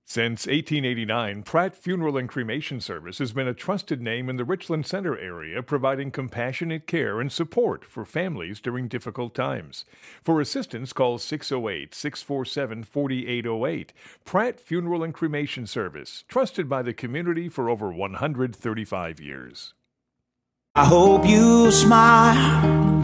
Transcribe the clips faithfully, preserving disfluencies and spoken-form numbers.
Since eighteen eighty-nine, Pratt Funeral and Cremation Service has been a trusted name in the Richland Center area, providing compassionate care and support for families during difficult times. For assistance, call six oh eight, six four seven, four eight oh eight. Pratt Funeral and Cremation Service, trusted by the community for over one hundred thirty-five years. I hope you smile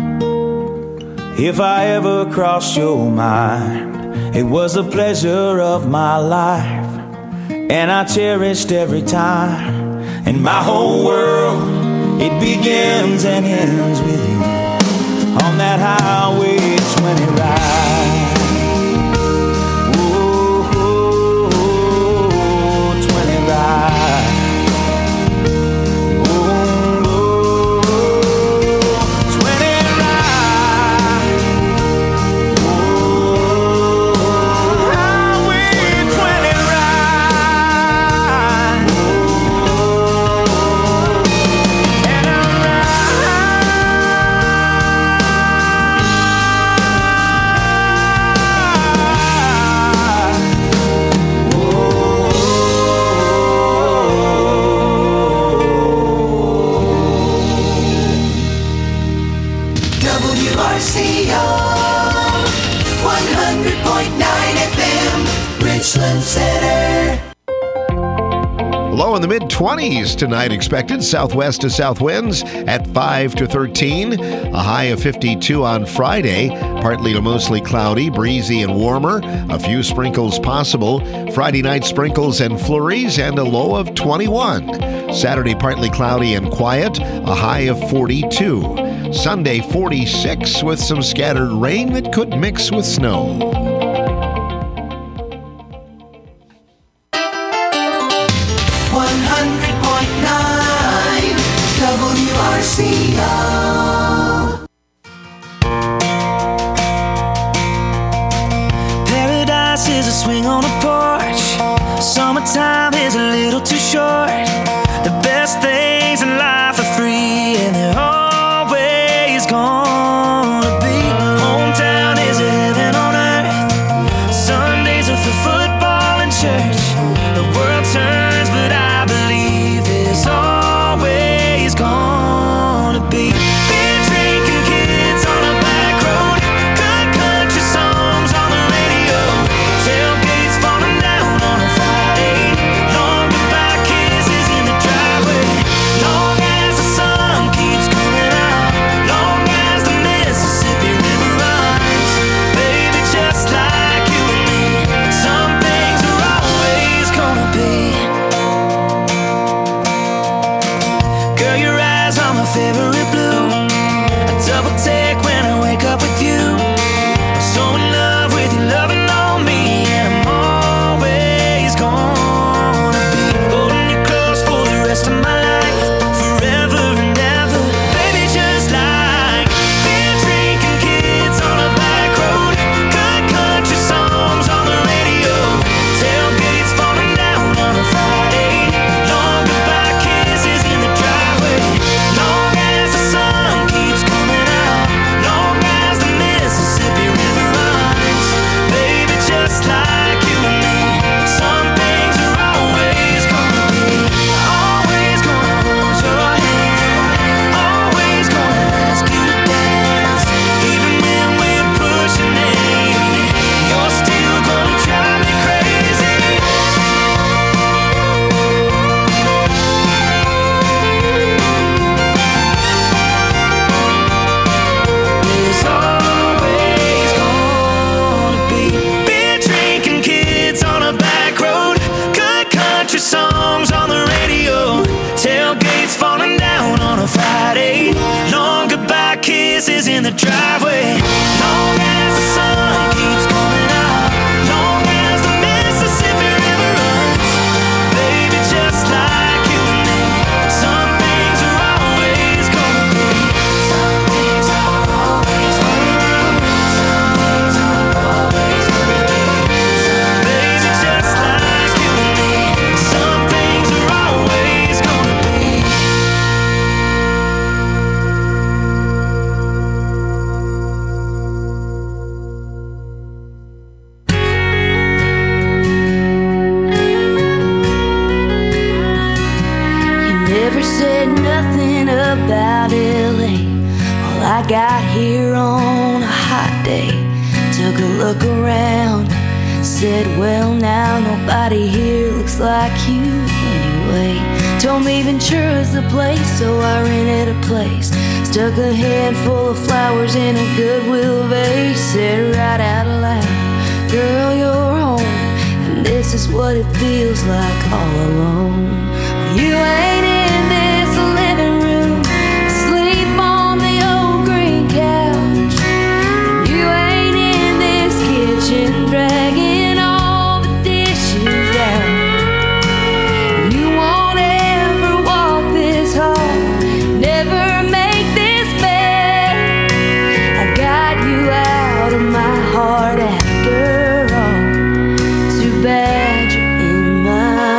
if I ever crossed your mind. It was a pleasure of my life, and I cherished every time. And my whole world, it begins and ends with you on that highway twenty ride. Oh, oh, oh, twenty ride. Low in the mid-twenties tonight expected. Southwest to south winds at five to thirteen. A high of fifty-two on Friday. Partly to mostly cloudy, breezy and warmer. A few sprinkles possible. Friday night sprinkles and flurries and a low of twenty-one. Saturday partly cloudy and quiet. A high of forty-two. Sunday forty-six with some scattered rain that could mix with snow. Paradise is a swing on a porch. Summertime is a little too short. The best things in life are free, and they're always gonna be. Hometown is a heaven on earth. Sundays are for football and church. The world turns, but I believe there's always gonna be. Beer drinking kids on a back road. Good country songs on the radio. Tailgates falling down on a Friday. Long goodbye kisses in the driveway. Long as the sun keeps coming out. Long as the Mississippi River runs. Baby, just like you and me. Some things are always gonna be. Girl, your eyes are my favorite blue. A double take when I wake up with you. I'm so in love with you, loving on me, and I'm always gonna be holding you close for the rest of my life, forever and ever. Baby, just like beer drinking kids on a back road. Good country songs on the radio. Tailgates falling down on a Friday. Long goodbye kisses in the driveway. Long as the sun keeps coming out. Long as the Mississippi River runs. Baby, just like you and me. Some things are always gonna be. Always gonna hold your hand. Always gonna ask you to dance. Even when we're pushing eighty, you're still gonna drive me crazy. There's always gonna be beer drinking kids on a back road. Good country songs on the radio. Tailgates falling down on a Friday. Long goodbye kisses in the driveway. Long as the sun keeps coming out. Long as the Mississippi River runs. Baby, just like you and me. Some things are always gonna be. Some things are always gonna be. Some things are always gonna be. Baby, just like you and me. Some things are always gonna be. said nothing about L A. Well, I got here on a hot day, took a look around, said, well, now nobody here looks like you anyway. Told me Ventura's the place, so I rented a place, stuck a handful of flowers in a Goodwill vase, said right out loud, girl, you're home, and this is what it feels like all alone. You ain't in this living room, asleep on the old green couch. You ain't in this kitchen, dragging all the dishes out. You won't ever walk this hall, never make this bed. I got you out of my heart after all. Too bad you're in my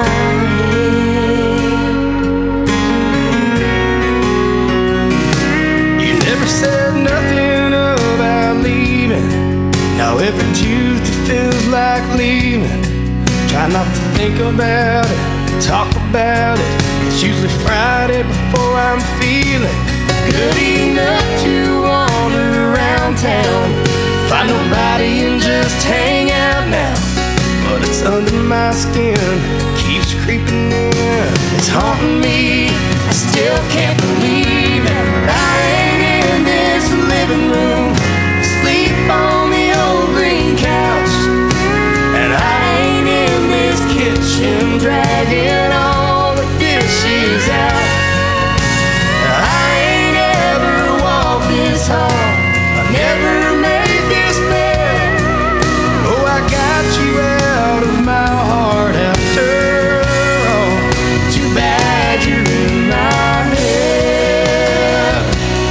said nothing about leaving. Now every Tuesday feels like leaving. Try not to think about it, talk about it. It's usually Friday before I'm feeling good enough to wander around town, find nobody and just hang out now. But it's under my skin, keeps creeping in, it's haunting me. I still can't believe it. I ain't in this living room, sleep on the old green couch, and I ain't in this kitchen, dragging all the dishes out. I ain't ever walked this hall, I never made this bed. Oh, I got you out of my heart after all. Too bad you're in my head.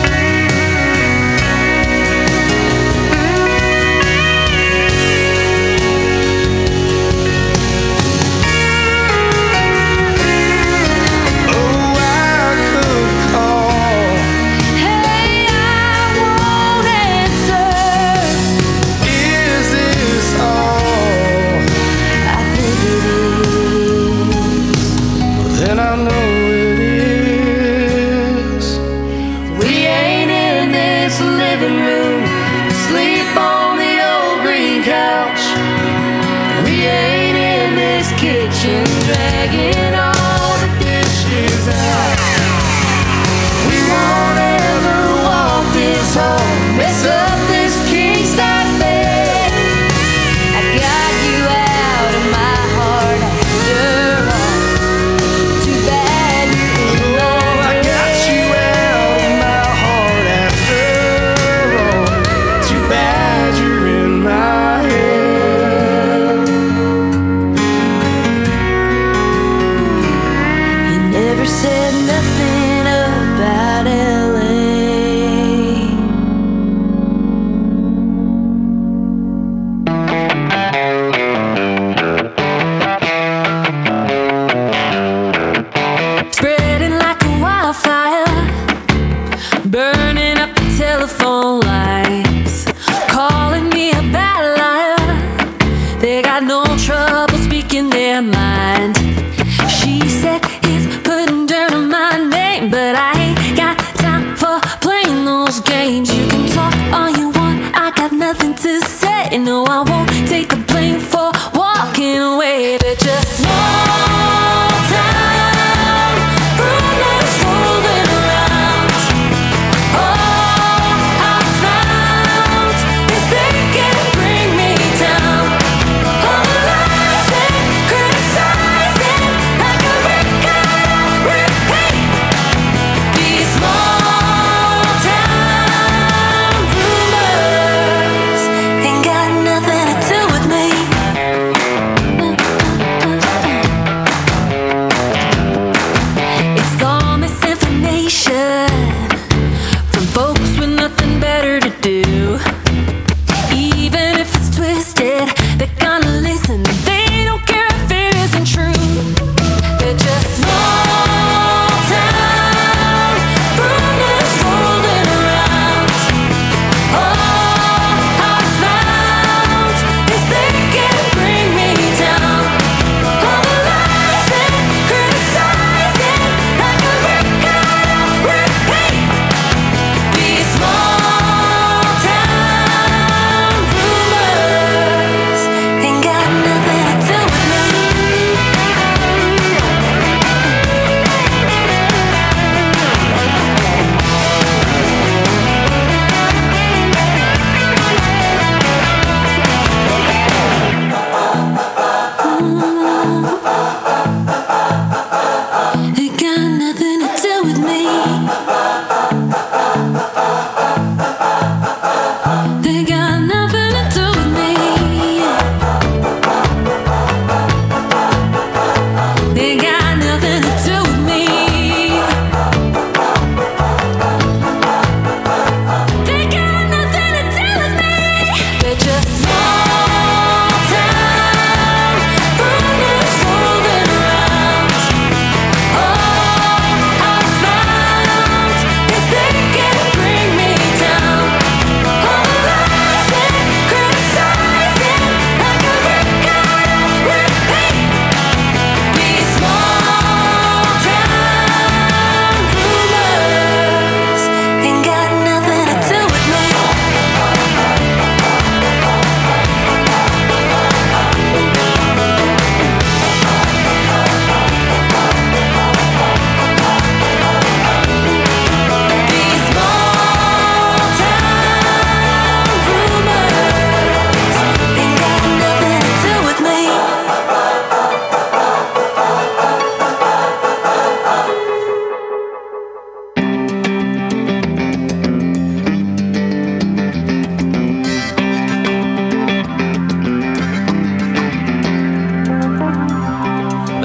Oh, I could call. Hey, I won't answer. Is this all? I think it is. Well, then I know it is. We ain't in this living room, sleep on the old green couch. We ain't in this kitchen, dragging all the dishes out. We won't ever walk this home, mess up this king size bed. I got you out of my heart after all. Too bad you're in my Oh, I got you out of my heart after all. Too bad you're in my head. You never said nothing about L A. Spreading like a wildfire, burning up the telephone lines, calling me a bad liar. They got no trouble speaking their mind. She said he's putting dirt on my name, but I ain't got time for playing those games. You can talk all you want, I got nothing to say. No, I won't take the blame for walking away. They're just small town rumors rolling around. All I found is they can bring me down. All the lies and criticism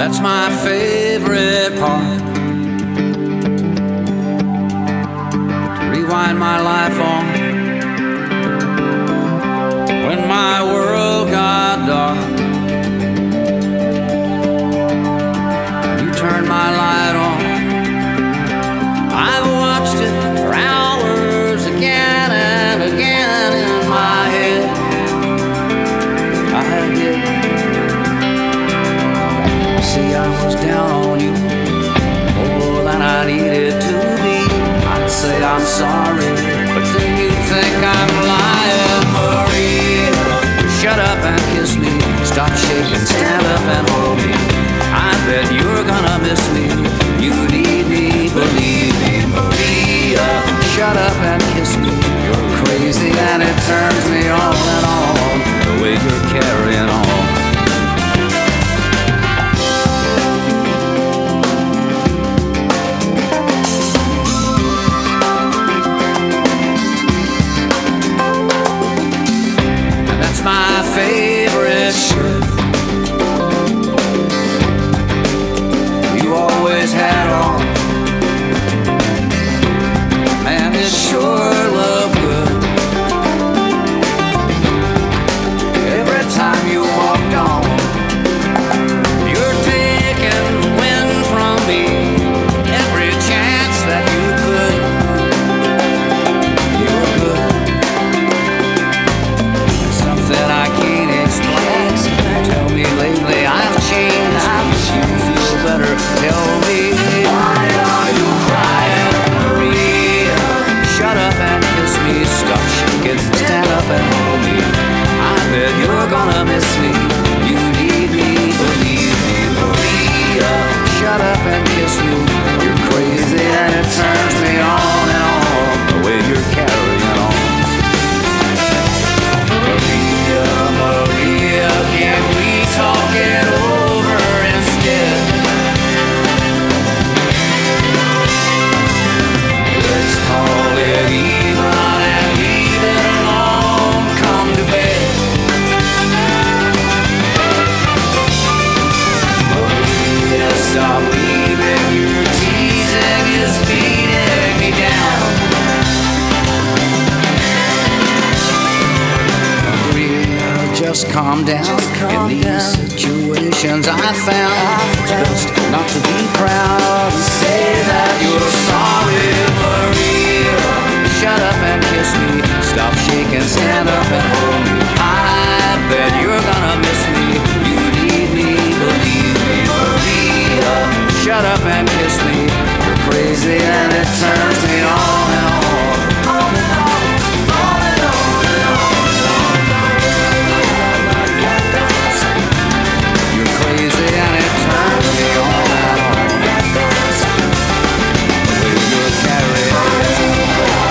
That's my favorite part. To rewind my life on. When my world got dark, you turned my light on. I've watched it for hours again and again in my head. I did. See, I was down on you more than I needed to be. I'd say I'm sorry, but then you think I'm lying. Maria, shut up and kiss me. Stop shaking, stand up and hold me. I bet you're gonna miss me. You need me, believe me. Maria, shut up and kiss me. You're crazy and it turns me on and on, the way you're carrying on. My favorite shirt you always had on. Man, it sure looked good every time you walked on. You're taking the wind from me every chance that you could. You're good. That I can't explain. Tell me lately I've changed. You feel better. Tell me, why are you crying, Maria? Shut up and kiss me. Stop shaking. Stand up and hold me. I bet you're gonna miss me. You need me, believe me, Maria. Shut up and kiss me. You're crazy and it turns me on and on, the way you're carrying on. Maria, Maria, can we talk it over instead? Let's call it even and leave it alone. Come to bed. Maria, stop leaving. Your teasing is beating me down. Just calm down. Just calm In these down. situations I found it's best not to be proud and say that you're sorry, Maria. Shut up and kiss me. Stop shaking, stand up and hold me. I bet you're gonna miss me. You need me, believe me, Maria. Shut up and kiss me. You're crazy and it turns me on and on, on and on, on and on and on. Crazy and it turns me on and on, the way you're carrying on.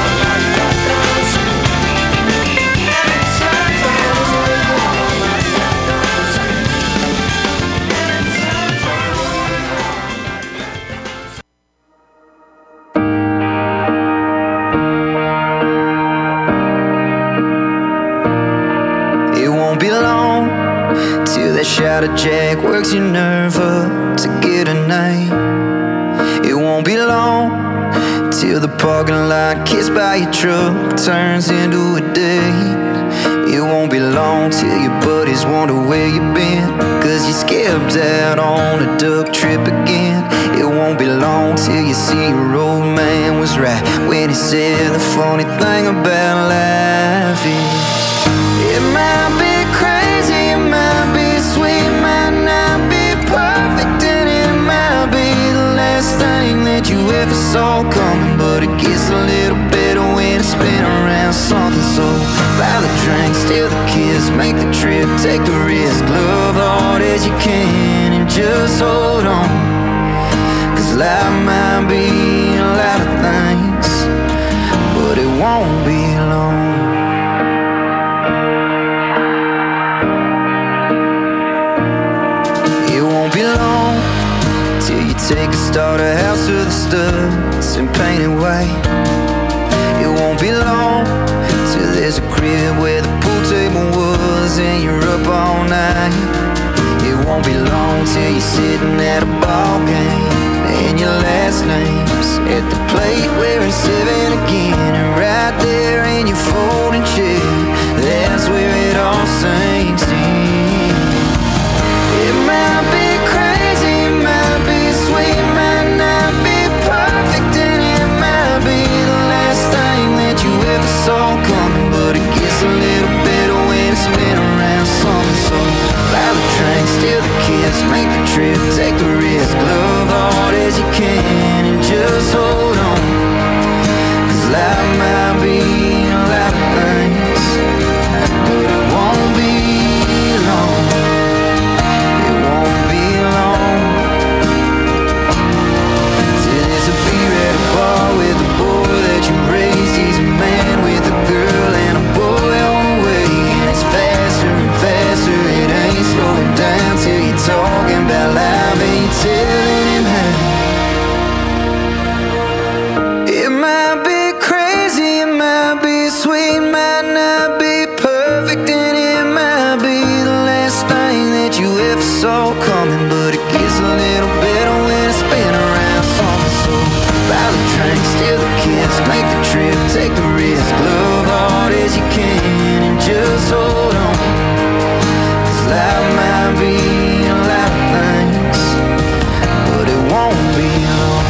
It won't be long till that shadow jack works your nerve up to get a night. It won't be long till the parking lot kissed by your truck turns into a date. It won't be long till your buddies wonder where you've been, cause you skipped out on a duck trip again. It won't be long till you see your old man was right when he said the funny thing about life is it might be crazy, it might be sweet, might not be perfect, and it might be the last thing that you ever saw coming. But it gets a little better when it's been around something. So buy the drink, steal the kiss, make the trip, take the risk, love hard as you can and just hold on. Cause life might be a lot of things, but it won't be long. Be long till you take a starter house to the studs and paint it white. It won't be long till there's a crib where the pool table was and you're up all night. It won't be long till you're sitting at a ball game, and your last name's at the plate wearing seven again. And right there in your folding chair, that's where it all sinks in. It might be crazy, it might be sweet, might not be perfect, and it might be the last thing that you ever saw coming. But it gets a little better when it's been around something. So fly the train, steal the kiss, make the trip, take the risk, love hard as you can, and just hold on. Cause life might be a lot of things, but it won't be long. It won't be long till there's a beer at a bar with a boy that you raised. He's a man with a girl and a boy on the way, and it's faster and faster. It ain't slowing down till you're talking about life and you're telling him how. It might be crazy, it might be sweet, might not be perfect, and it might be the last thing that you ever saw coming. But it gets a little better when it's been around something. So buy the train, steal the kiss, make the trip, take the risk, love hard as you can, and just hold on. Cause life might be a lot of things, but it won't be long.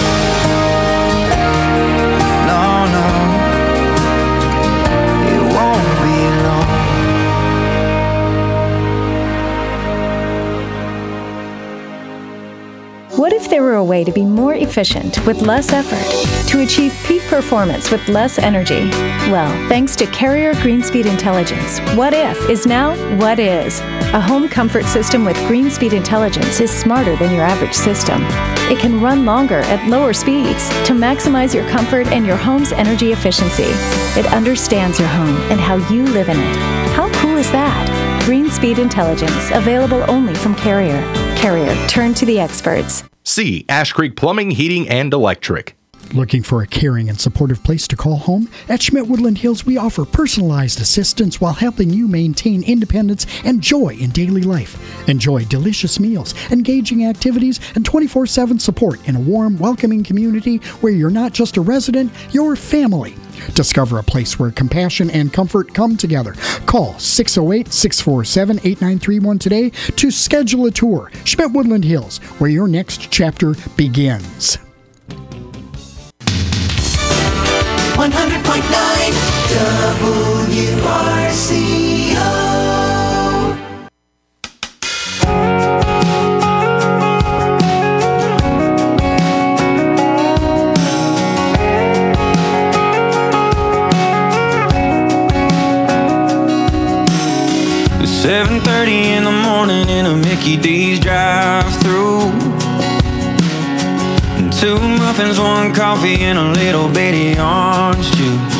No, no, it won't be long. What if there were a way to be more efficient with less effort, to achieve peak performance with less energy? Well, thanks to Carrier Greenspeed Intelligence, What If is now What Is. A home comfort system with Greenspeed Intelligence is smarter than your average system. It can run longer at lower speeds to maximize your comfort and your home's energy efficiency. It understands your home and how you live in it. How cool is that? Greenspeed Intelligence, available only from Carrier. Carrier, turn to the experts. C. Ash Creek Plumbing, Heating, and Electric. Looking for a caring and supportive place to call home? At Schmidt Woodland Hills, we offer personalized assistance while helping you maintain independence and joy in daily life. Enjoy delicious meals, engaging activities, and twenty-four seven support in a warm, welcoming community where you're not just a resident, you're family. Discover a place where compassion and comfort come together. Call six oh eight, six four seven, eight nine three one today to schedule a tour. Schmidt Woodland Hills, where your next chapter begins. one hundred point nine W R C O. It's seven thirty in the morning in a Mickey D's drive-thru. Two muffins, one coffee, and a little bitty orange juice.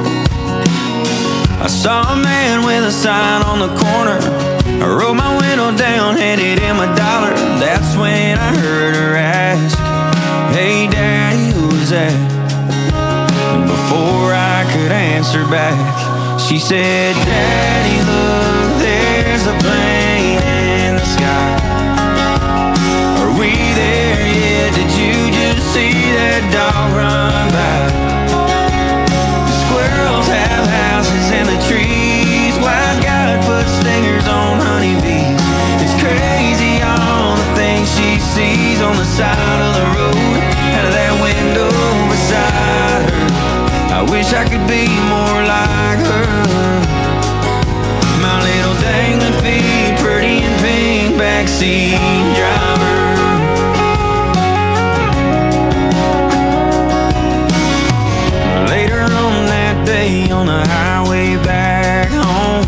I saw a man with a sign on the corner. I rolled my window down, handed him a dollar. That's when I heard her ask, "Hey Daddy, who's that?" And before I could answer back, she said, "Daddy, look, there's a plane in the sky. Are we there yet? Did you just see that dog run by? The squirrels have houses in the trees. Wild God put stingers on honeybees. It's crazy all the things she sees on the side of the road, out of that window beside her. I wish I could be more like her. My little dangling feet, pretty and pink, backseat driver." Later on that day on the highway back home,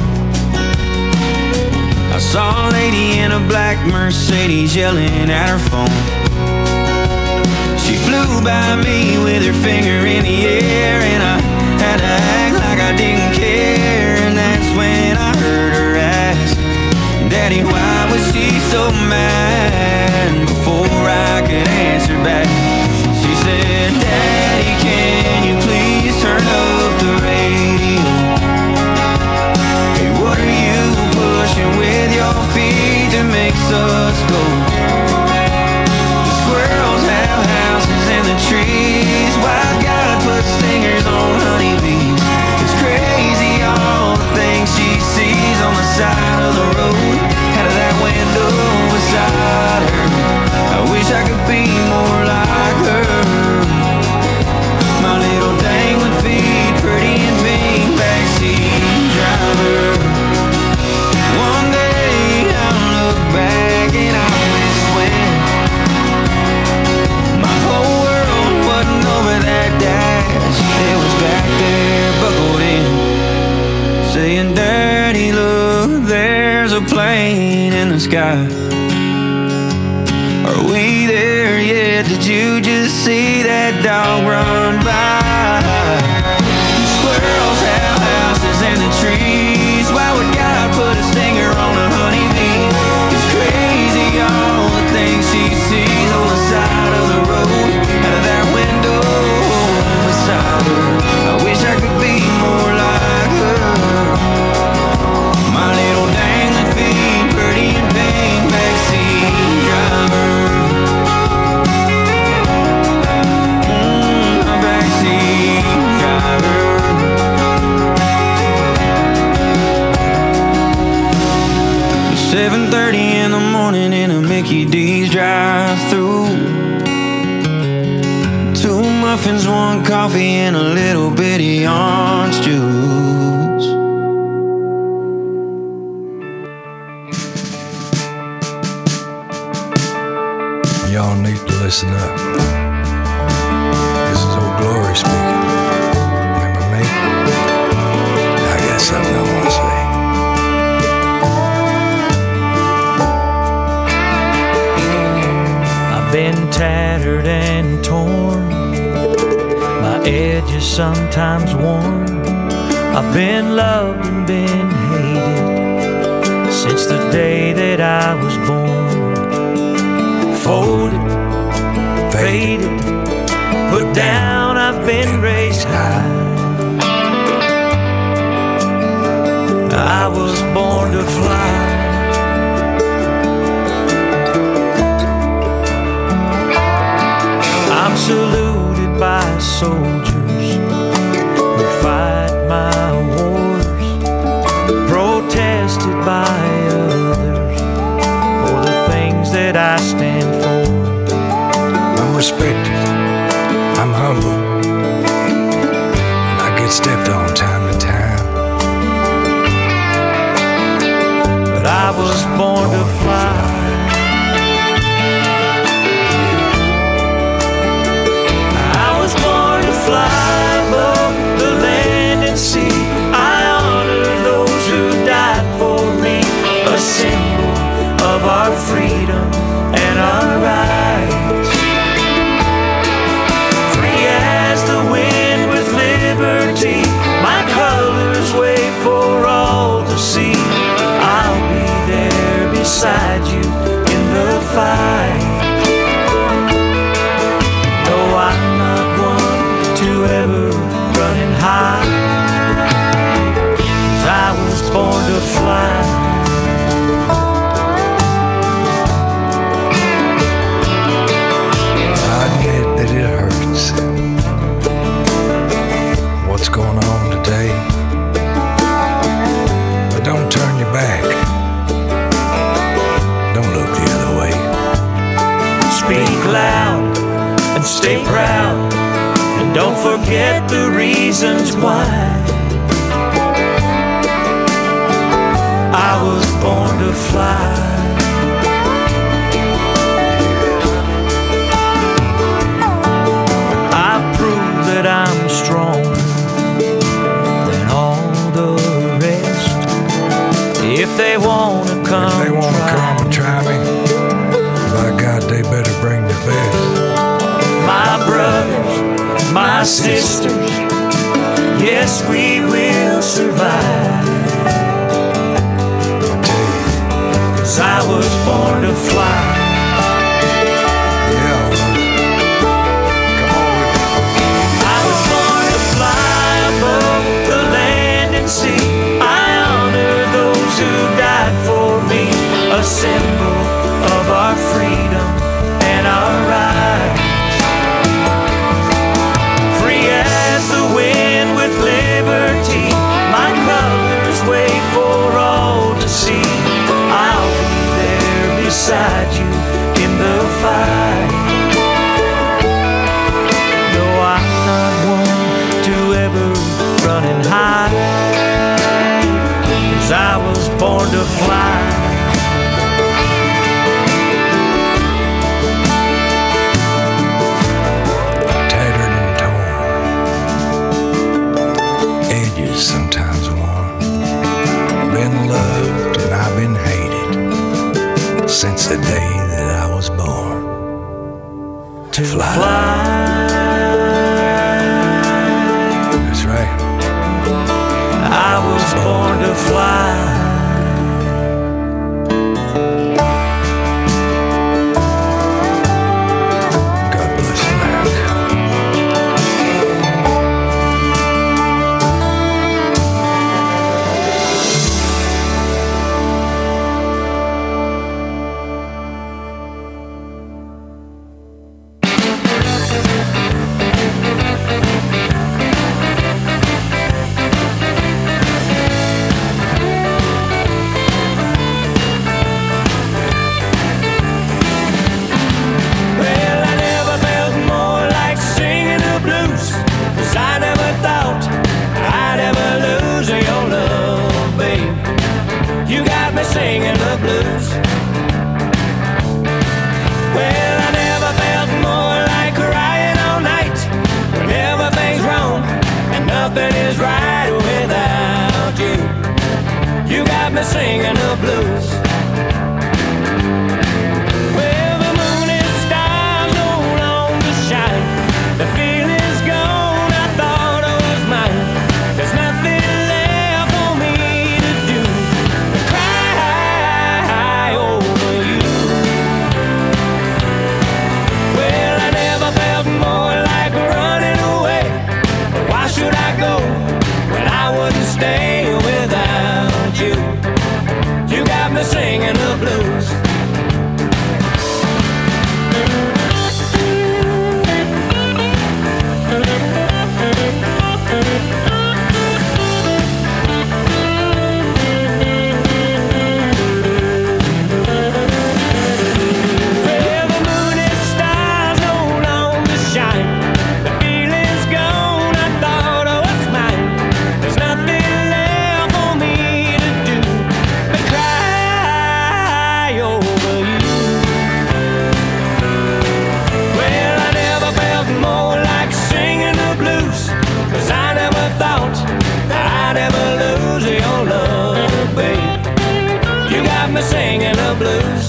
I saw a lady in a black Mercedes yelling at her phone. She flew by me with her finger in the air, and I had to act like I didn't care. And that's when I heard her ask, "Daddy, why was she so mad?" And before I could answer back, she said, "Daddy, can you please turn up the radio? Hey, what are you pushing with your feet that makes Are we there yet? Did you just see that dog run by? Squirrels have houses in the trees. Why would God put a stinger on a honeybee? It's crazy all the things she sees on the side of the road, out of that window beside her. I wish I could be more like her. My little dangling feet, pretty in pain, backseat driver. Mm, a backseat driver. seven thirty in the morning in a Mickey D's drive-thru. Two muffins, one coffee, and a little bitty orange juice. Y'all need to listen up. This is Old Glory speaking. Remember me? I got something I want to say. I've been tattered and torn, my edges sometimes worn. I've been loved and been hated since the day that I was born. Folded, faded, put down, I've been raised high. I was born to fly. I'm saluted by soldiers who fight my wars, protested by others for the things that I stand for. I'm respected, I'm humble, and I get stepped on time to time. But I was born to fly. I was born to fly above the land and sea. I honor those who died for me, a symbol of our freedom and our rights. Free as the wind with liberty, my colors wave for all to see. I'll be there beside you in the fight. No, I'm not one to ever run and hide, 'cause I was born to fly. That it hurts. What's going on today? But don't turn your back. Don't look the other way. Speak loud and stay proud, and don't forget the reasons why. I was born to fly. I'm stronger than all the rest. If they wanna come, if they wanna come and try me, by God, they better bring their best. My brothers, my sisters, yes, we will survive. 'Cause I was born to fly. See, I honor those who died for me, a symbol of our freedom and our rights. Free as the wind with liberty, my colors wave for all to see. I'll be there beside you in the fight. No, I'm not one to ever run and hide, 'cause I was born to fly. Tattered and torn, edges sometimes worn. Been loved and I've been hated since the day that I was born. to fly. fly. That's right. I was born to fly. Singing the blues. Well, I never felt more like crying all night when everything's wrong and nothing is right without you. You got me singing the blues. Well, the moon and stars no longer shine. The feeling's gone, I thought I was mine. There's nothing left for me to do. Should I go when I wouldn't stay without you? You got me singing the blues. Well, the moon and stars no longer shine. The feeling's gone, I thought I was mine. There's nothing left for me to do but cry over you. Well, I never felt more like singing the blues, 'cause I never thought that I'd ever lose your love, babe. You got me singing the blues.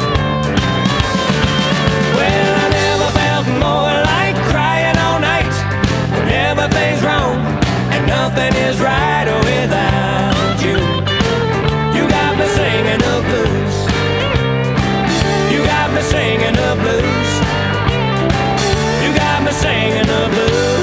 Well, I never felt more like crying all night when everything's wrong and nothing is right without you. You got me singing the blues. You got me singing the blues. You got me singing the blues.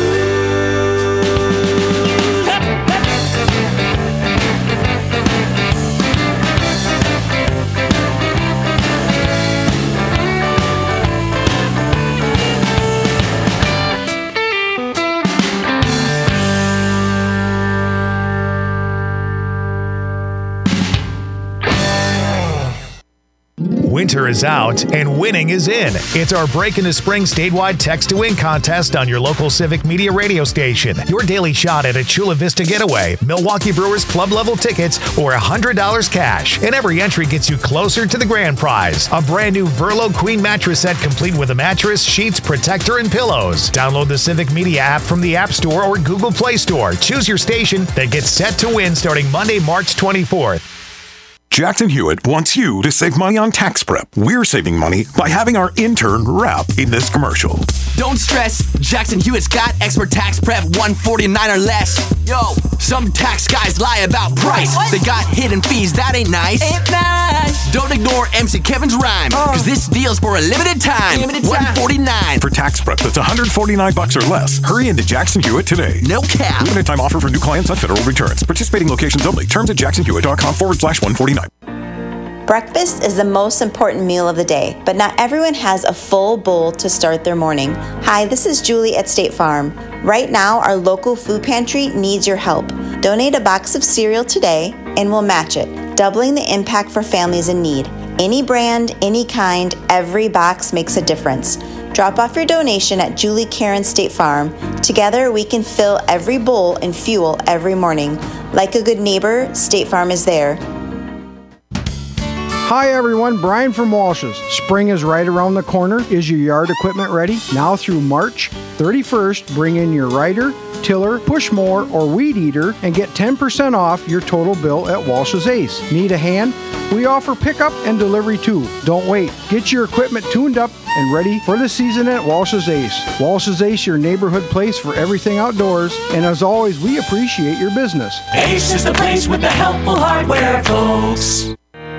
Winter is out and winning is in. It's our Break into Spring statewide text to win contest on your local Civic Media radio station. Your daily shot at a Chula Vista getaway, Milwaukee Brewers club level tickets, or one hundred dollars cash. And every entry gets you closer to the grand prize. A brand new Verlo Queen mattress set complete with a mattress, sheets, protector, and pillows. Download the Civic Media app from the App Store or Google Play Store. Choose your station, then get set to win starting Monday, March twenty-fourth. Jackson Hewitt wants you to save money on tax prep. We're saving money by having our intern rap in this commercial. Don't stress, Jackson Hewitt's got expert tax prep one forty-nine or less. Yo, some tax guys lie about price. What? They got hidden fees, that ain't nice. Ain't nice. Don't ignore M C Kevin's rhyme, cause this deal's for a limited time. Limited time. one forty-nine. For tax prep that's one hundred forty-nine bucks or less, hurry into Jackson Hewitt today. No cap. Limited time offer for new clients on federal returns. Participating locations only. Terms at jacksonhewitt.com forward slash 149. Breakfast is the most important meal of the day, but not everyone has a full bowl to start their morning. Hi, this is Julie at State Farm. Right now, our local food pantry needs your help. Donate a box of cereal today and we'll match it, doubling the impact for families in need. Any brand, any kind, every box makes a difference. Drop off your donation at Julie Karen State Farm. Together, we can fill every bowl and fuel every morning. Like a good neighbor, State Farm is there. Hi everyone, Brian from Walsh's. Spring is right around the corner. Is your yard equipment ready? Now through March thirty-first, bring in your rider, tiller, push mower, or weed eater and get ten percent off your total bill at Walsh's Ace. Need a hand? We offer pickup and delivery too. Don't wait. Get your equipment tuned up and ready for the season at Walsh's Ace. Walsh's Ace, your neighborhood place for everything outdoors. And as always, we appreciate your business. Ace is the place with the helpful hardware, folks.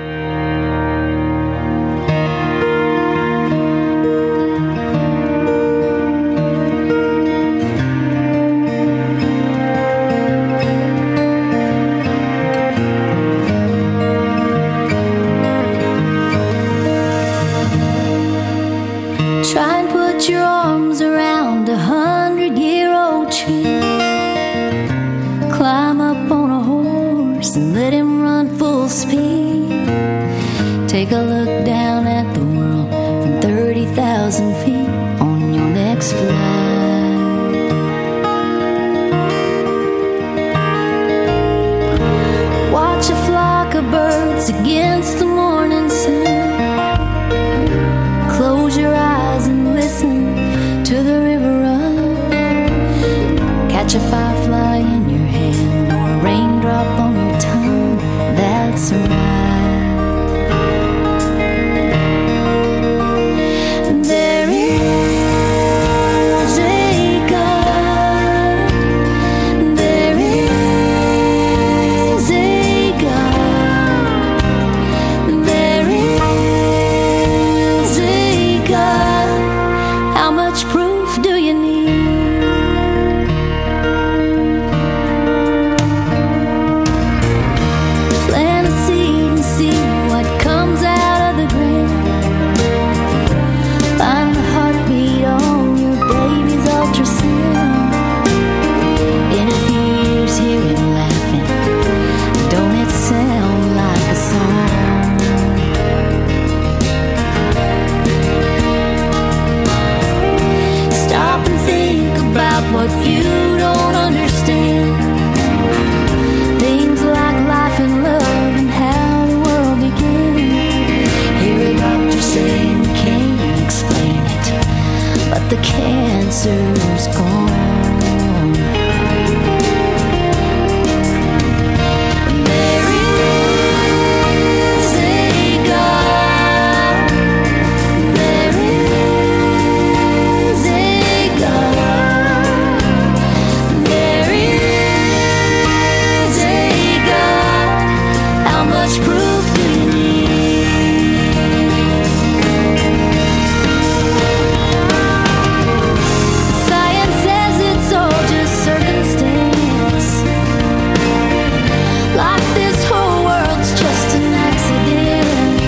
Try and put your arms around a hundred-year-old tree. Climb up on a horse and let him run full speed. Take a look down at the world from thirty thousand feet on your next flight. Watch a flock of birds against the morning sun. Close your eyes and listen to the river run. Catch a firefly in your hand or a raindrop on your tongue. That's right. There is a God. There is a God. There is a God. How much proof do you need? Plant a seed and see what comes out of the ground. Find the heartbeat on your baby's ultrasound. In a few years, hear him laughing. Don't it sound like a song? Stop and think about what you don't understand. Things like life and love and how the world began. Hear a doctor saying he can't explain it, but the cancer's gone. There is a God. There is a God. There is a God. How much proof do you need? Science says it's all just circumstance. Like this whole world's just an accident.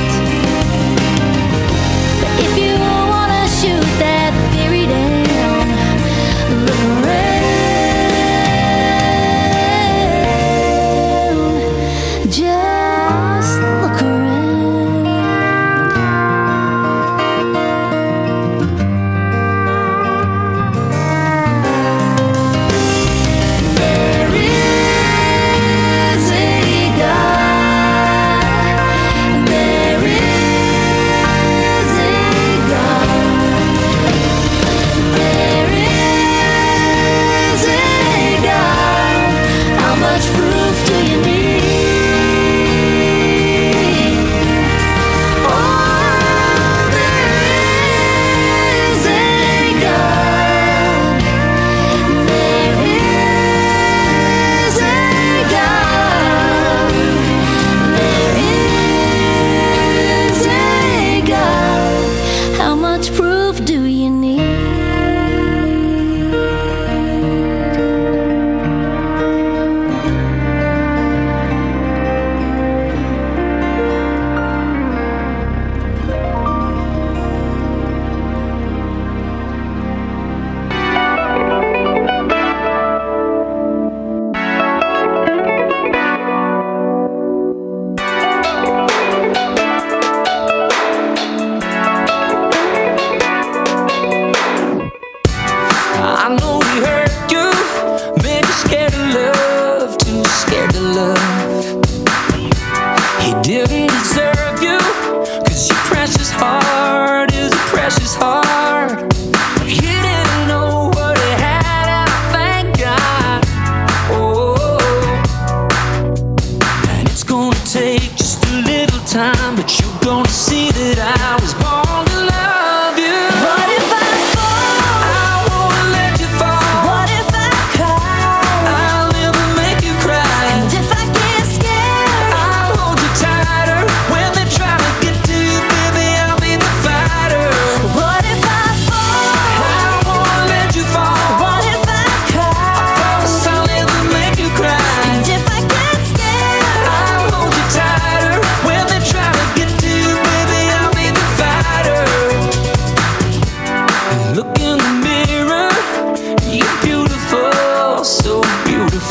But if you wanna shoot that theory down, look around. Just look around. There is a God. There is a God. There is a God. How much proof do you need? Oh, there is a God. There is a God. There is a God. How much proof do you need?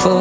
for.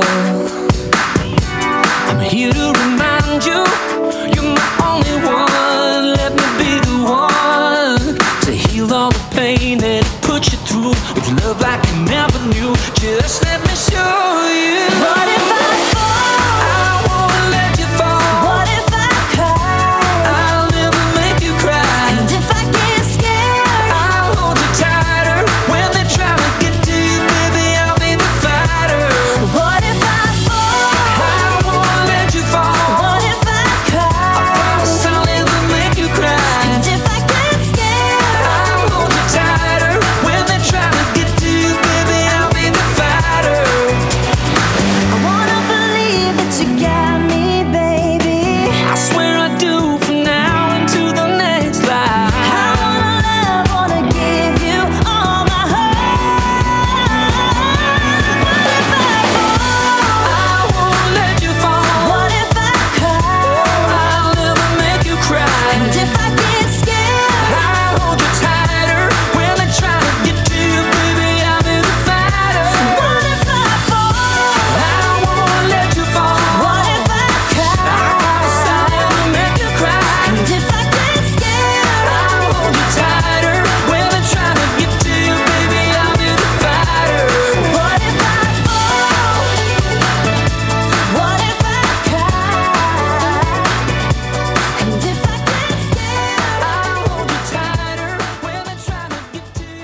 I'm here to remind you, you're my only one. Let me be the one to heal all the pain that it put you through with love like you never knew. Just let me show you. What if I fall? I won't let you fall. What if I cry? I'll never make you cry. And if I get scared, I'll hold you tighter. When they try to get to you, baby, I'll be the fighter. What if I fall? I won't let you fall. What if I cry? I promise I'll never make you cry. And if I get scared, I'll hold you tighter. When they try to get to you, baby, I'll be the fighter. I wanna believe that you got me, baby. I swear I do from now into the next life. I wanna love, wanna give you all my heart. What if I fall? I won't let you fall. What if I cry? I'll never make you cry. And if I get scared, I'll hold you tighter. When they try to get to you, baby, I'll be the fighter. What if I fall? I won't let you fall. What if I cry? I promise I'll never make you cry. And if I get scared, I'll hold you tighter. When they try to get to you, baby, I'll be the fighter. What if I fall? What if I cry? And if I get scared, I'll hold you tighter. When they try to get to you.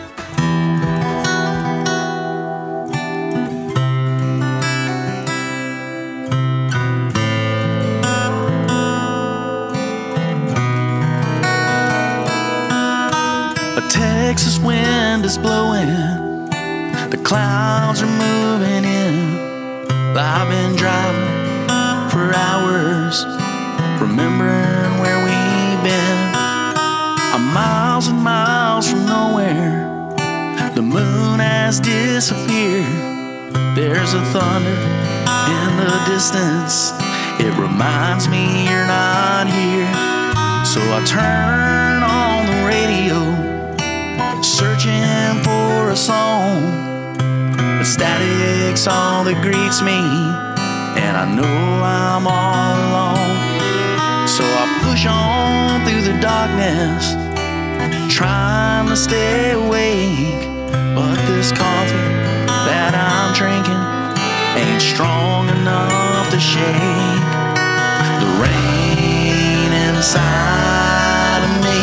A Texas wind is blowing, the clouds are moving in. I've been driving for hours, remembering where we've been. I'm miles and miles from nowhere, the moon has disappeared. There's a thunder in the distance, it reminds me you're not here. So I turn on the radio, searching for a song. The static's all that greets me, and I know I'm all alone. So I push on through the darkness, trying to stay awake. But this coffee that I'm drinking ain't strong enough to shake the rain inside of me.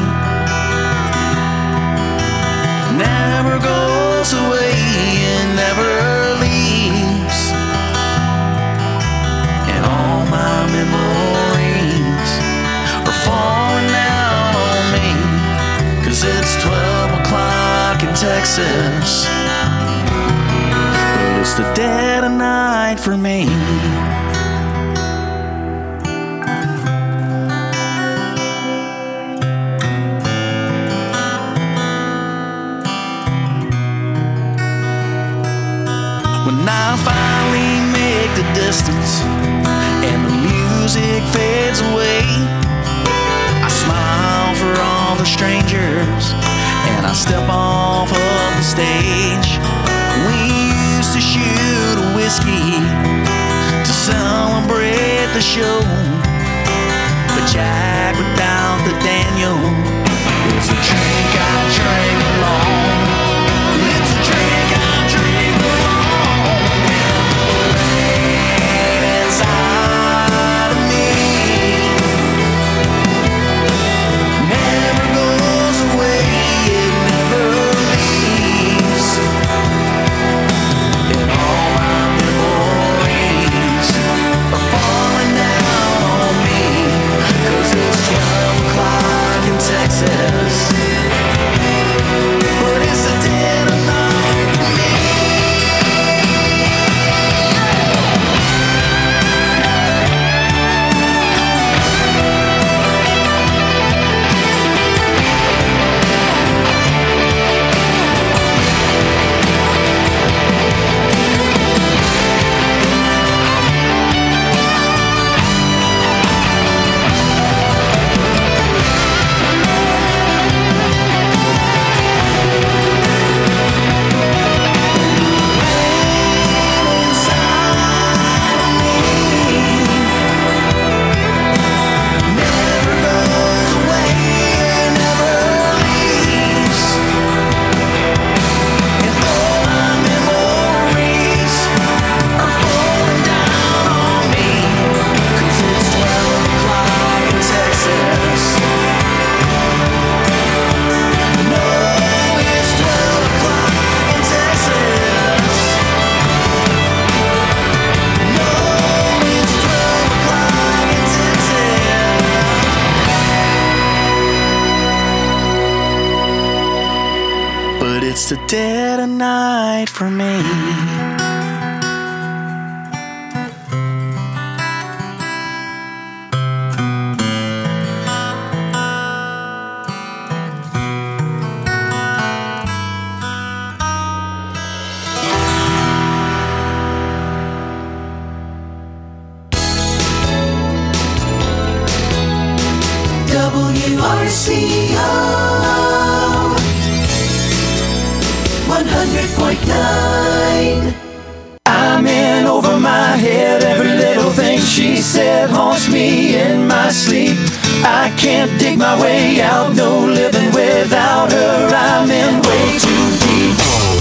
Never goes away and never leaves. And all my memories are falling down on me, 'cause it's twelve o'clock in Texas, but it's the dead of night for me. When I finally make the distance and the music fades away, I smile for all the strangers and I step off of the stage. We used to shoot a whiskey to celebrate the show, but Jack without the Daniel is a drink I drink alone. It's a drink I drink alone. Inside of me never goes away, it never leaves. And all my memories are falling down on me, 'cause it's the dead of night for me. W R C O one hundred point nine. I'm in over my head. Every little thing she said haunts me in my sleep. I can't dig my way out. No living without her. I'm in way too deep.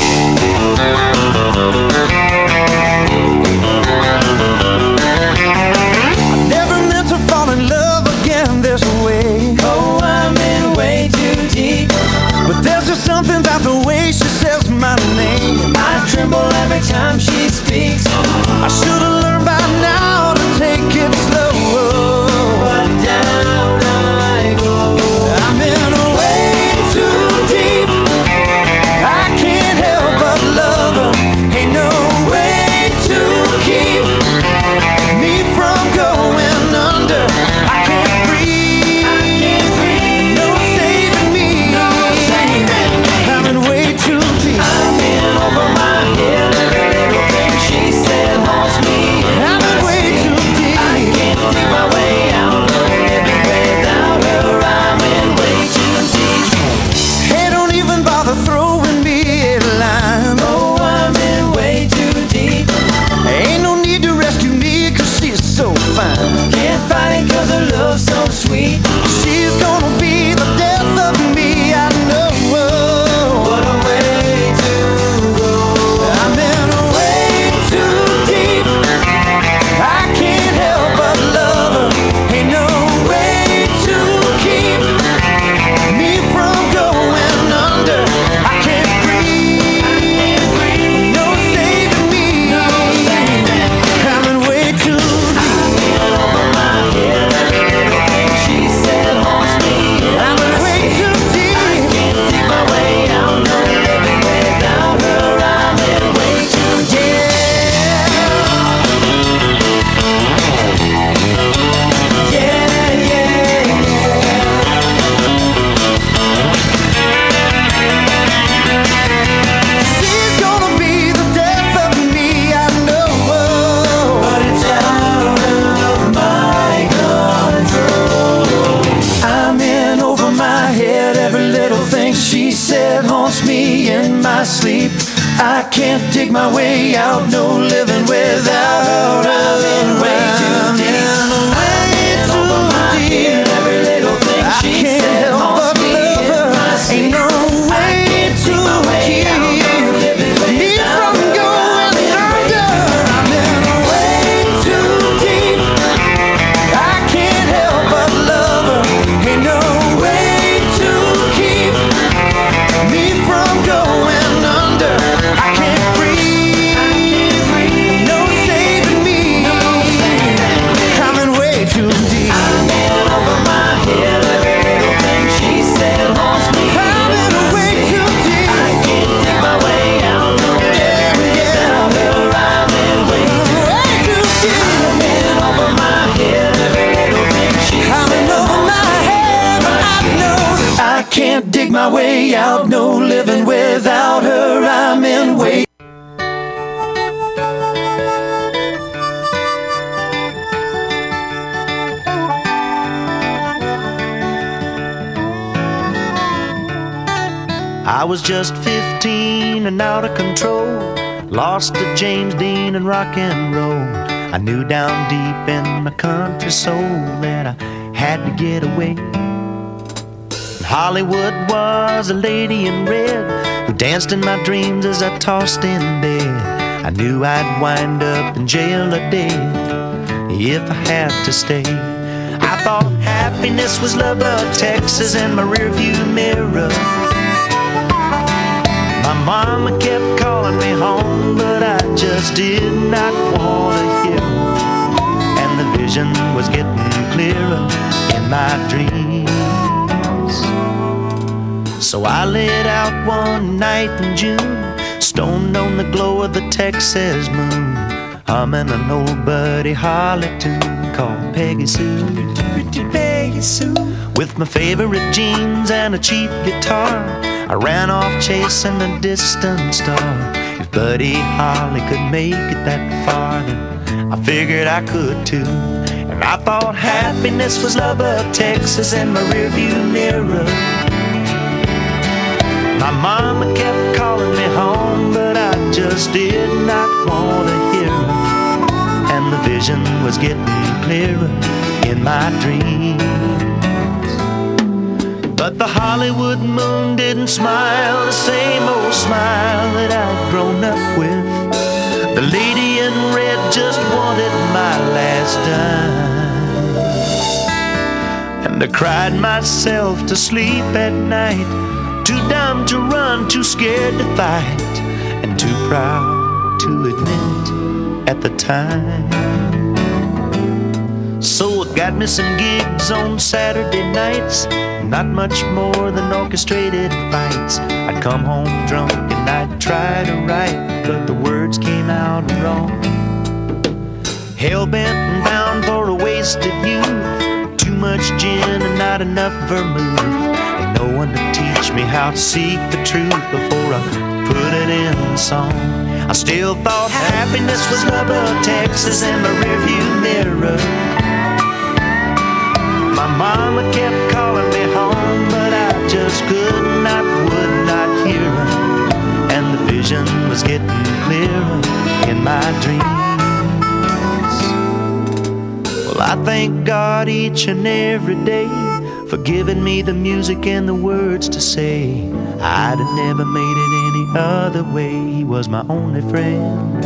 I never meant to fall in love again this way. Oh, I'm in way too deep. But there's just something about the way she says my name. I tremble every time she speaks. I should have learned by now to take it slow. But down I go. I'm in way too deep. I can't help but love her. Ain't no way to keep me from going under. I can't breathe. I can't breathe. No saving me. No saving me. I'm in way too deep. I'm in over my head. Every little thing she said haunts me. I'm in way too deep. I can't dig my way out. No living without her. I'm in way too deep. Hey, don't even bother throwing me a line. Oh, I'm in way too deep. Ain't no need to rescue me, cause she's so fine. Can't fight it cause her love's so sweet. She's gonna be the death of me, I know. What a way to go. I'm in way too deep. I can't help but love her. Ain't no way to keep me from going under. I can't breathe. No saving me. No saving. I'm in way too deep. I'm in over my head. Every little thing she said haunts me. I'm in way too deep. I can't dig my way out. No living without her. I'm in way too deep. Yeah, yeah, yeah. She's gonna be the death of me, I know. But it's out of my control. I'm in over my head. Every little thing she said haunts me in my sleep. I can't dig my way out. No living without her. I'm in way too deep. I'm in over my head. Every little thing she said haunts me in my sleep. Ain't no way to keep me from going under. I'm in way too deep. I can't help but love her. Ain't no way to keep me from going under. I can't breathe. No saving me. I'm in way too deep. I'm in over my head. Every little thing she said haunts me. I'm in way too deep. I can't dig my way out. No living without her. I'm in way too deep. I'm in over my head. Every little thing she said I'm in over my head. I know that I can't dig my way out. No living without her. I'm in way. I was just fifteen and out of control, lost to James Dean and rock and roll. I knew down deep in my country soul that I had to get away. Hollywood was a lady in red who danced in my dreams as I tossed in bed. I knew I'd wind up in jail or dead if I had to stay. I thought happiness was Lubbock, Texas, in my rearview mirror. My mama kept calling me home, but I just did not want to hear her. And the vision was getting clearer in my dreams. So I lit out one night in June, stoned on the glow of the Texas moon, humming an old Buddy Holly tune called Peggy Sue. Peggy Sue. With my favorite jeans and a cheap guitar, I ran off chasing a distant star. If Buddy Holly could make it that far, then I figured I could too. And I thought happiness was Lubbock, Texas, in my rearview mirror. My mama kept calling me home, but I just did not want to hear her. And the vision was getting clearer in my dreams. But the Hollywood moon didn't smile the same old smile that I'd grown up with. The lady in red just wanted my last dime. And I cried myself to sleep at night, too dumb to run, too scared to fight, and too proud to admit at the time. So I got me some gigs on Saturday nights, not much more than orchestrated fights. I'd come home drunk and I'd try to write, but the words came out wrong. Hell-bent and bound for a wasted youth, too much gin and not enough vermouth. Ain't no one to teach me how to seek the truth before I put it in song. I still thought happiness was Lubbock, Texas, in my rearview mirror. My mama kept calling me home, but I just could not, would not hear her. And the vision was getting clearer in my dreams. Well, I thank God each and every day for giving me the music and the words to say. I'd have never made it any other way. He was my only friend.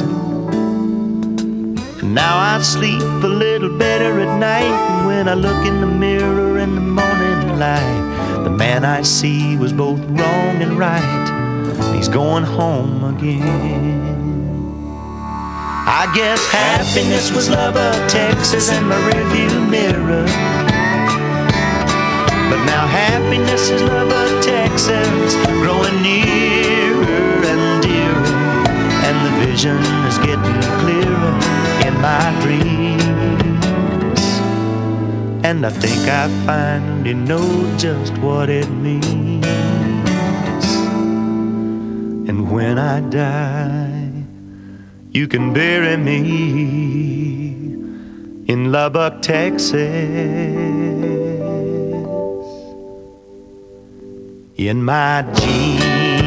And now I sleep a little better at night. When I look in the mirror in the morning light, the man I see was both wrong and right. He's going home again. I guess happiness was Lubbock, Texas, in my rearview mirror. But now happiness is Lubbock, Texas, growing nearer and dearer, and the vision is getting clearer in my dreams. And I think I finally know just what it means. And when I die, you can bury me in Lubbock, Texas, in my jeans.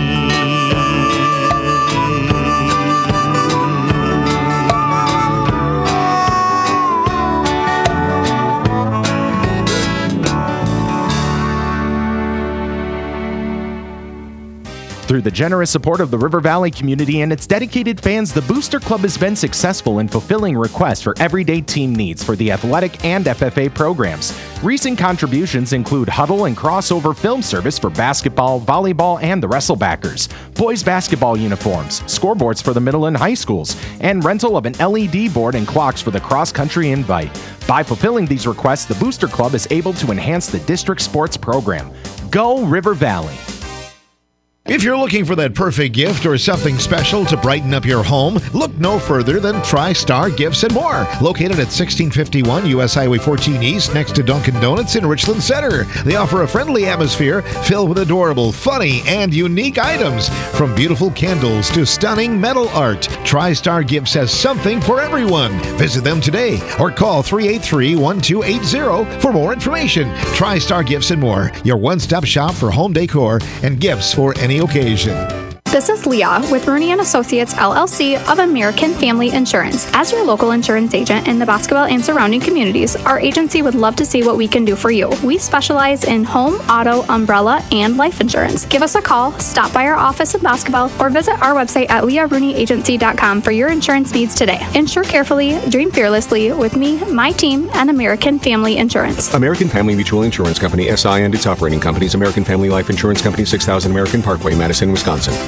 Through the generous support of the River Valley community and its dedicated fans, the Booster Club has been successful in fulfilling requests for everyday team needs for the athletic and F F A programs. Recent contributions include huddle and crossover film service for basketball, volleyball, and the Wrestlebackers, boys basketball uniforms, scoreboards for the middle and high schools, and rental of an L E D board and clocks for the cross-country invite. By fulfilling these requests, the Booster Club is able to enhance the district sports program. Go River Valley! If you're looking for that perfect gift or something special to brighten up your home, look no further than TriStar Gifts and More. Located at sixteen fifty-one U S Highway fourteen East next to Dunkin' Donuts in Richland Center. They offer a friendly atmosphere filled with adorable, funny, and unique items. From beautiful candles to stunning metal art, TriStar Gifts has something for everyone. Visit them today or call three eight three, one two eight zero for more information. TriStar Gifts and More, your one-stop shop for home decor and gifts for any occasion. This is Leah with Rooney and Associates L L C of American Family Insurance. As your local insurance agent in the Boscobel and surrounding communities, our agency would love to see what we can do for you. We specialize in home, auto, umbrella, and life insurance. Give us a call, stop by our office in Boscobel, or visit our website at leah rooney agency dot com for your insurance needs today. Insure carefully, dream fearlessly with me, my team, and American Family Insurance. American Family Mutual Insurance Company, S I and its operating companies, American Family Life Insurance Company, six thousand American Parkway, Madison, Wisconsin.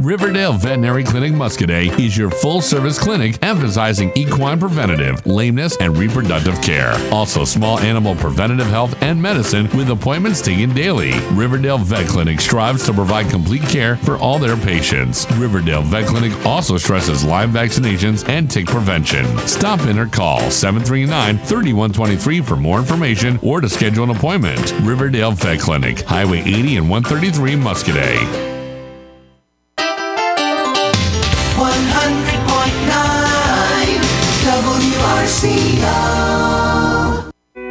Riverdale Veterinary Clinic Muscadet is your full-service clinic emphasizing equine preventative, lameness, and reproductive care. Also, small animal preventative health and medicine with appointments taken daily. Riverdale Vet Clinic strives to provide complete care for all their patients. Riverdale Vet Clinic also stresses live vaccinations and tick prevention. Stop in or call seven three nine, three one two three for more information or to schedule an appointment. Riverdale Vet Clinic, Highway eighty and one thirty-three, Muscadet. one hundred point nine W R C O.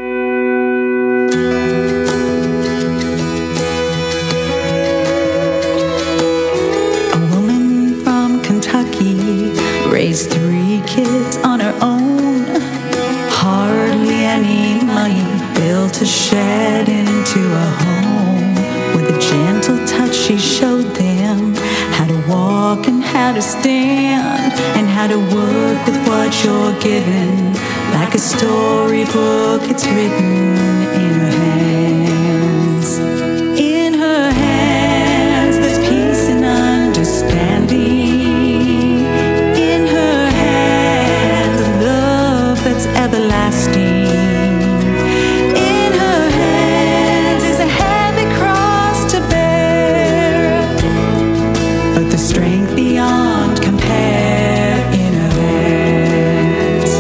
A woman from Kentucky raised three kids on her own. Hardly any money, built a shed into a home. With a gentle touch she showed them how to walk and how to stand, and how to work with what you're given. Like a storybook, it's written in her hands. In her hands there's peace and understanding. In her hands a love that's everlasting. In her hands is a heavy cross to bear, but the strength beyond compare in her hands.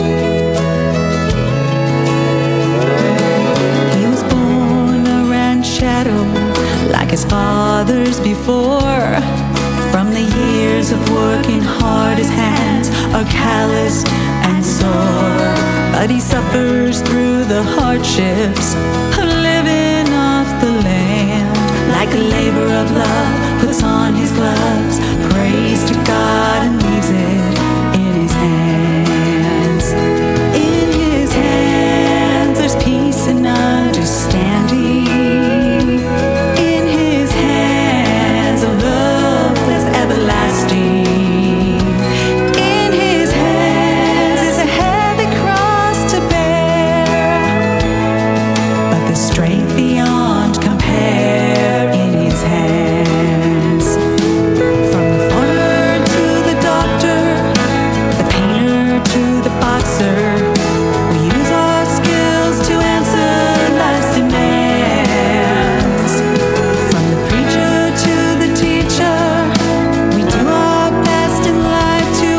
He was born a ranchero like his fathers before. From the years of working hard, his hands are calloused and sore, but he suffers through the hardships of living off the land. Like a labor of love, puts on his gloves, prays to God and leaves it in his hands. In his hands there's peace and understanding. In his hands a love that's everlasting. In his hands is a heavy cross to bear, but the strength beyond compare in his hands. From the farmer to the doctor, the painter to the boxer, we use our skills to answer life's demands. From the preacher to the teacher, we do our best in life to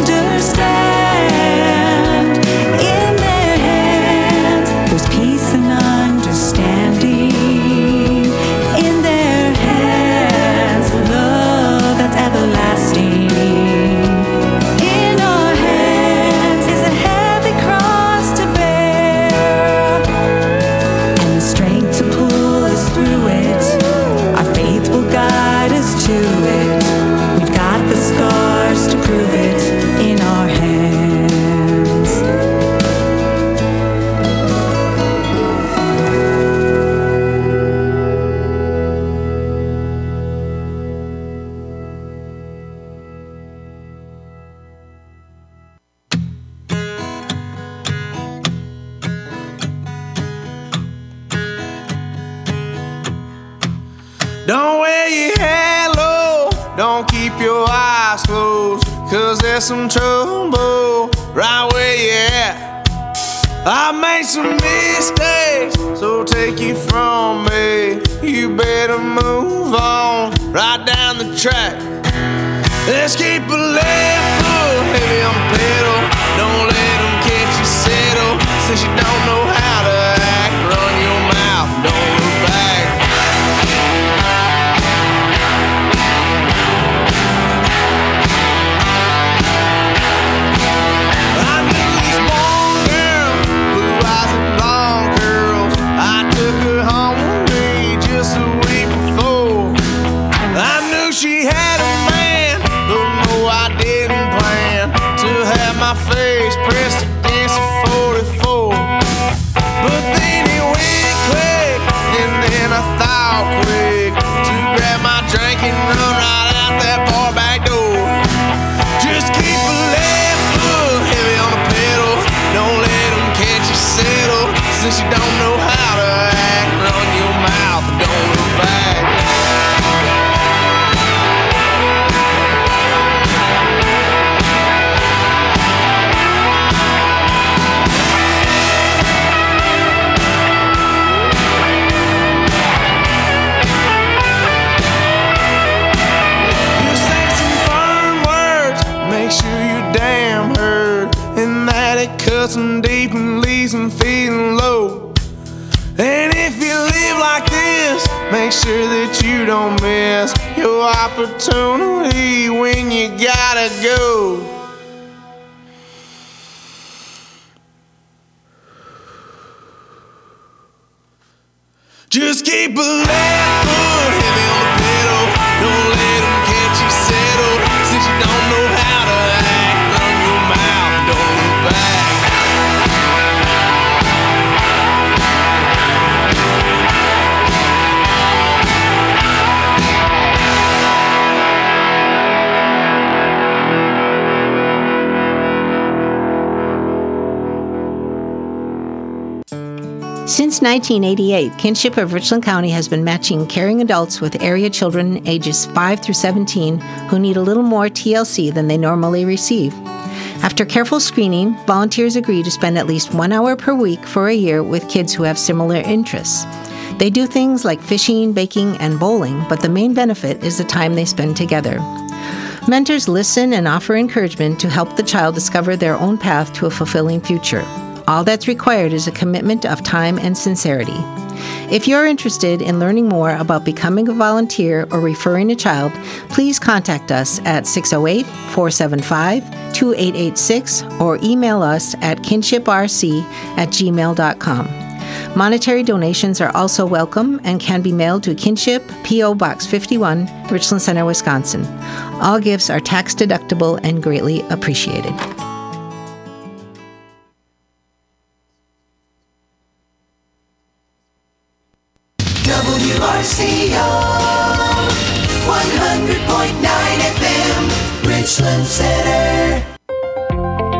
understand. In their hands there's peace and understanding. In their hands love that's everlasting. In our hands is a heavy cross to bear, and the strength to pull us through it. Our faith will guide us to it. We've got the scars to prove it in our hands. Don't wear your hair low, don't keep your eyes closed, cause there's some trouble right where you at. I made some mistakes, so take it from me. You better move on right down the track. Let's keep a left foot heavy on the pedal. Don't let them catch you settle. Since you don't know how to act, run your mouth, don't look back. I knew this one girl, blue eyes and blonde curls. I took her home with me just a week before. I knew she had a man, but no, I hurting deep and leaves them feeling low. And if you live like this, make sure that you don't miss your opportunity when you gotta go. Just keep a left foot heavy on the pedal. Don't let them catch you settled. Since you don't know how to act, run your mouth, don't look back. Since nineteen eighty-eight, Kinship of Richland County has been matching caring adults with area children ages five through seventeen who need a little more T L C than they normally receive. After careful screening, volunteers agree to spend at least one hour per week for a year with kids who have similar interests. They do things like fishing, baking, and bowling, but the main benefit is the time they spend together. Mentors listen and offer encouragement to help the child discover their own path to a fulfilling future. All that's required is a commitment of time and sincerity. If you're interested in learning more about becoming a volunteer or referring a child, please contact us at six oh eight, four seven five, two eight eight six or email us at kinshiprc at gmail dot com. Monetary donations are also welcome and can be mailed to Kinship, P O. Box fifty-one, Richland Center, Wisconsin. All gifts are tax deductible and greatly appreciated. W R C O one hundred point nine F M, Richland Center.